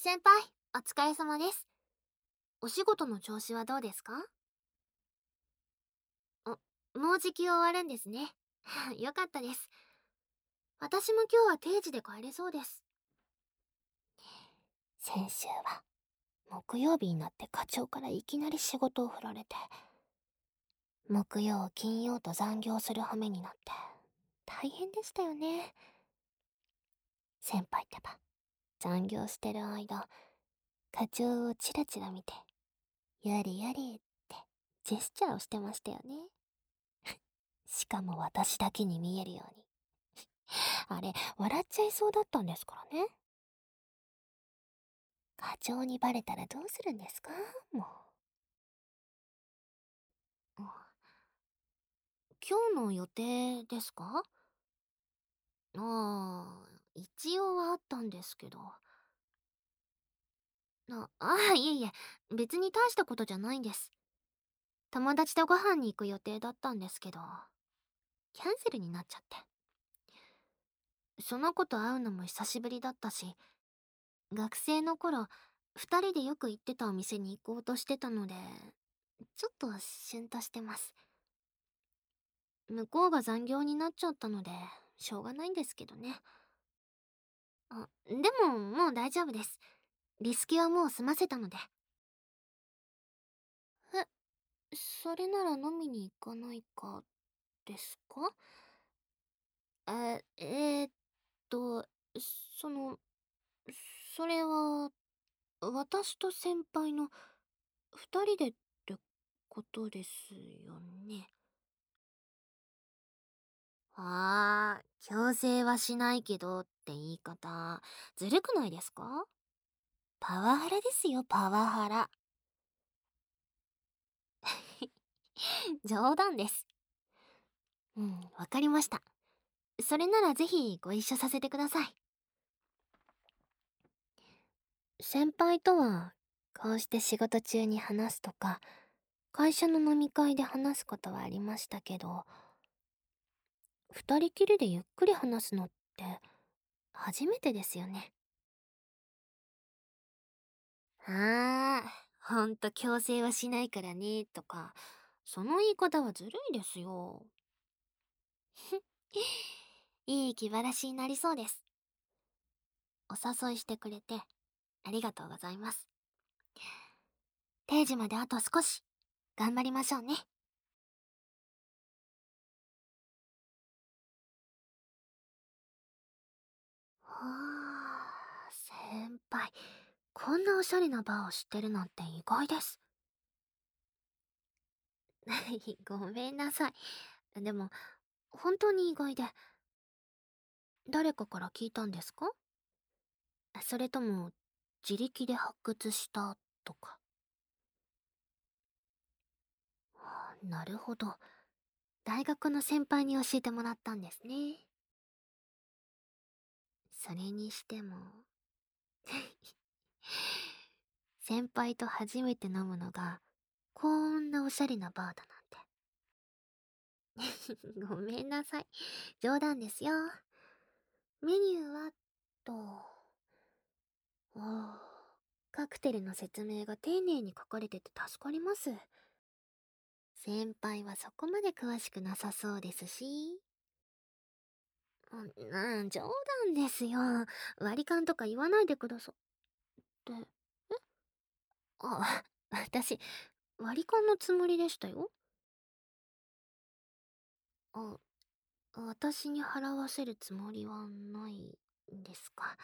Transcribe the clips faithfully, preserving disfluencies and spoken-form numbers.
先輩、お疲れ様です。お仕事の調子はどうですか？あ、もうじき終わるんですね。よかったです。私も今日は定時で帰れそうです。先週は、木曜日になって課長からいきなり仕事を振られて、木曜、金曜と残業する羽目になって、大変でしたよね。先輩ってば、残業してる間、課長をチラチラ見て、やれやれってジェスチャーをしてましたよね。しかも私だけに見えるように。あれ、笑っちゃいそうだったんですからね。課長にバレたらどうするんですか？もう。今日の予定ですか？ああ、一応はあったんですけど。あ、ああ、いえいえ、別に大したことじゃないんです。友達とご飯に行く予定だったんですけど、キャンセルになっちゃって。その子と会うのも久しぶりだったし、学生の頃、二人でよく行ってたお店に行こうとしてたので、ちょっとシュンとしてます。向こうが残業になっちゃったので、しょうがないんですけどね。あ、でももう大丈夫です。リスケはもう済ませたので。え、それなら飲みに行かないか、ですか？え、えーっと、その、それは、私と先輩の二人でってことですよね。ああ、強制はしないけどって言い方、ずるくないですか？パワハラですよ、パワハラ。冗談です。うん、わかりました。それならぜひご一緒させてください。先輩とは、こうして仕事中に話すとか、会社の飲み会で話すことはありましたけど、二人きりでゆっくり話すのって、初めてですよね。ああ、ほんと強制はしないからね、とか、その言い方はずるいですよ。いい気晴らしになりそうです。お誘いしてくれて、ありがとうございます。定時まであと少し、頑張りましょうね。はあ、先輩、こんなおしゃれなバーを知ってるなんて意外です。ごめんなさい。でも、本当に意外で、誰かから聞いたんですか？それとも、自力で発掘したとか。はあ、なるほど。大学の先輩に教えてもらったんですね。それにしても、先輩と初めて飲むのが、こんなおしゃれなバーだなんて。ごめんなさい。冗談ですよ。メニューは、と、おー、カクテルの説明が丁寧に書かれてて助かります。先輩はそこまで詳しくなさそうですし。うん、うん冗談ですよ。割り勘とか言わないでくださって。えあ、私、割り勘のつもりでしたよ。あ、私に払わせるつもりはないんですか？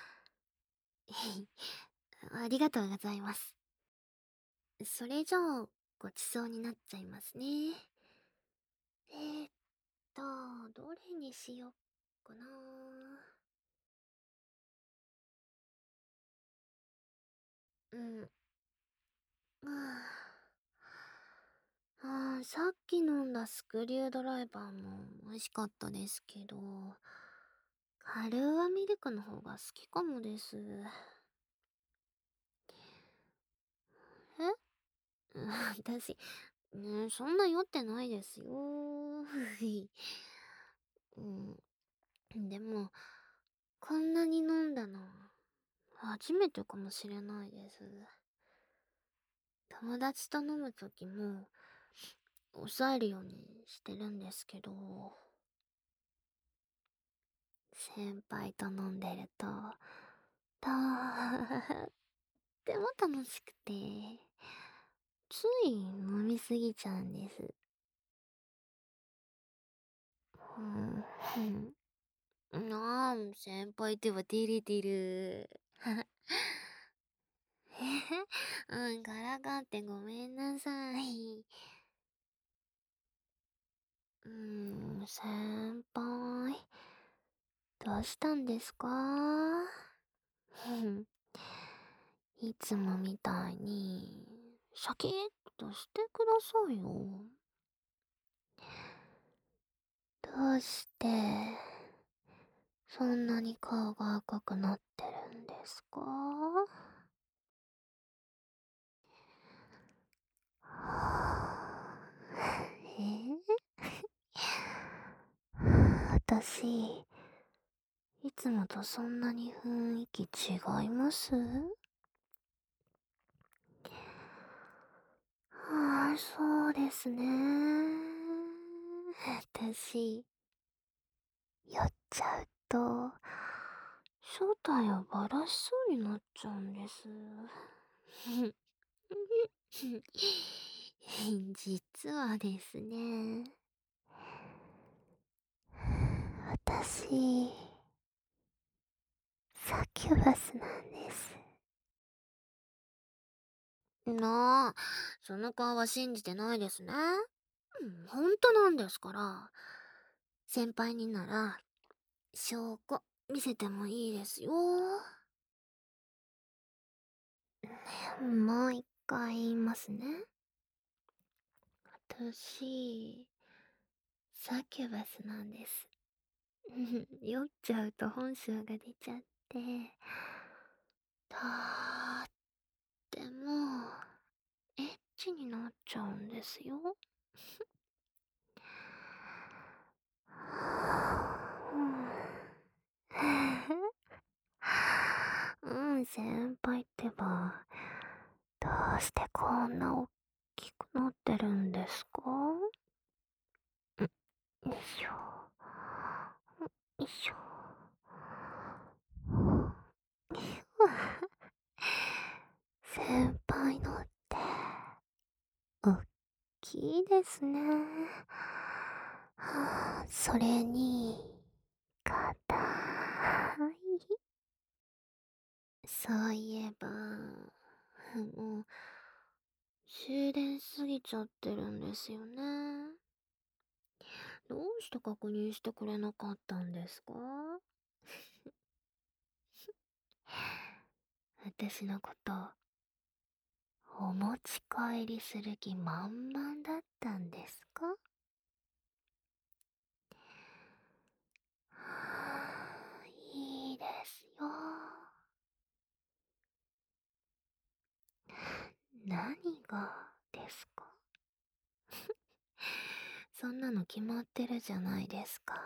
ありがとうございます。それじゃあ、ごちそうになっちゃいますね。えーっと、どれにしよっかな。うん。ああー、さっき飲んだスクリュードライバーも美味しかったですけど、カルーアミルクの方が好きかもです。えうん私、ね、そんな酔ってないですよ。うん、でも、こんなに飲んだの、 初めてかもしれないです。友達と飲むときも、抑えるようにしてるんですけど、先輩と飲んでると、とっても楽しくて、つい飲みすぎちゃうんです。うん、うん。ああ、先輩ってば照れてる。うん、からかってごめんなさい。うーん、先輩、どうしたんですか？いつもみたいに、シャキッとしてくださいよ。どうして、そんなに顔が赤くなってるんですか？え私、いつもとそんなに雰囲気違います？ああ、そうですね。私、酔っちゃうと、正体をバラしそうになっちゃうんです。実はですね、私、サキュバスなんです。なあ、その顔は信じてないですね。うん、本当なんですから。先輩になら、証拠見せてもいいですよ。もう一回言いますね。私、サキュバスなんです。酔っちゃうと本性が出ちゃって、とーっても、エッチになっちゃうんですよ。うん、先輩ってば、どうしてこんな大きくなってるんですか？よいしょ。よいしょ。先輩のって、おっきいですね。はあ、それに、かたい。そういえば、もう、終電過ぎちゃってるんですよね。どうして確認してくれなかったんですか？私のこと、お持ち帰りする気満々だったんですか？はあ、いいですよ。何がですか？そんなの決まってるじゃないですか。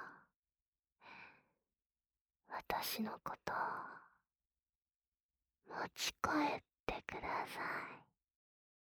私のこと、持ち帰ってください。